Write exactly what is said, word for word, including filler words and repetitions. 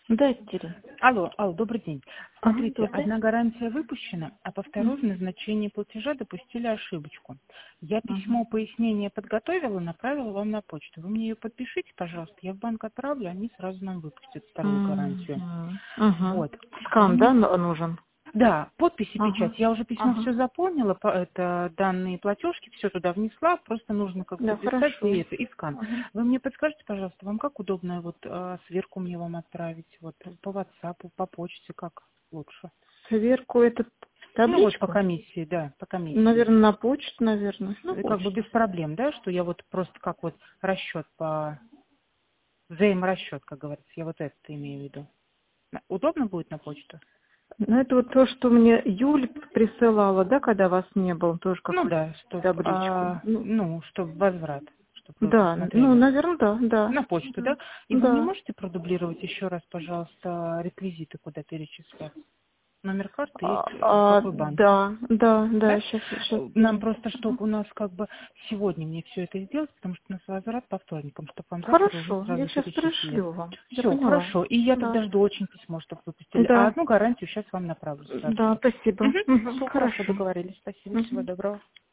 Да, Екатерина. Алло, алло, добрый день. Ага, Смотрите, добрый. одна гарантия выпущена, а по второй в Мгм. назначении платежа допустили ошибочку. Я Мгм. письмо пояснение подготовила, направила вам на почту. Вы мне ее подпишите, пожалуйста, я в банк отправлю, они сразу нам выпустят вторую гарантию. Мгм. Мгм. Вот. Вы Скан, да, мне... н- нужен? Да, подпись и Ага. печать. Я уже письмо Ага. все заполнила, по- это данные платежки, все туда внесла, просто нужно как бы Да, подписать и хорошо. это, и скан. Ага. Вы мне подскажете, пожалуйста, вам как удобно вот э, сверку мне вам отправить, вот по WhatsApp, по почте, как лучше? Сверку эту Ну вот по табличку? комиссии, да, по комиссии. Наверное, на почту, наверное. На И как бы почту. без проблем, да, что я вот просто как вот расчет по взаиморасчет, как говорится, я вот это имею в виду. На- Удобно будет на почту? Ну, это вот то, что мне Юль присылала, да, когда вас не было, тоже Ну какую-то да, чтоб, табличку. а, Ну, ну, чтобы возврат, чтобы вы да, ну, посмотрели. наверное, да, да. На почту, Да. да? И вы мне Да. можете продублировать еще раз, пожалуйста, реквизиты, куда перечислять? Номер карты и А, к- а, какой банк? да, да, Да? да, сейчас, сейчас. Э, Нам просто, чтобы у нас как бы сегодня мне все это сделать, потому что у нас возврат по вторникам, чтобы вам завтра уже Хорошо, я сразу сейчас перечислили. пришлю вам. Я Все, поняла. хорошо. И я Да. тогда жду очень письмо, чтобы выпустили. А Да. одну гарантию сейчас вам направлю сразу Да, же. спасибо. Угу. Мгм, Все, хорошо, хорошо. договорились. Спасибо, всего Мгм. доброго.